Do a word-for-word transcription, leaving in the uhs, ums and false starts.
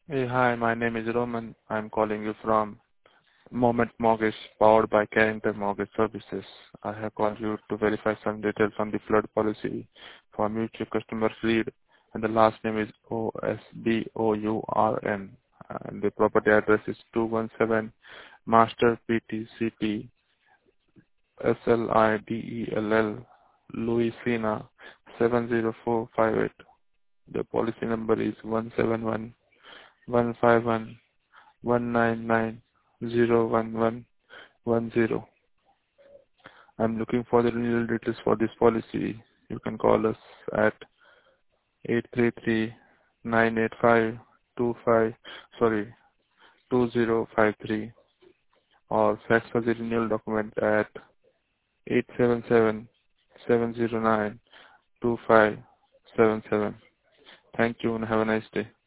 Hey, hi, my name is Roman. I'm calling you from Moment Mortgage, powered by Carrington Mortgage Services. I have called you to verify some details on the flood policy for mutual customer Reed, and the last name is O S B O U R N. And the property address is two one seven Master P T C P S L I D E L L Louisiana seven zero four five eight. The policy number is one seven one one five one one nine nine zero one one one zero. I'm looking for the renewal details for this policy. You can call us at eight three three nine eight five two five sorry two zero five three, or fax us the renewal document at eight seven seven seven zero nine two five seven seven. Thank you and have a nice day.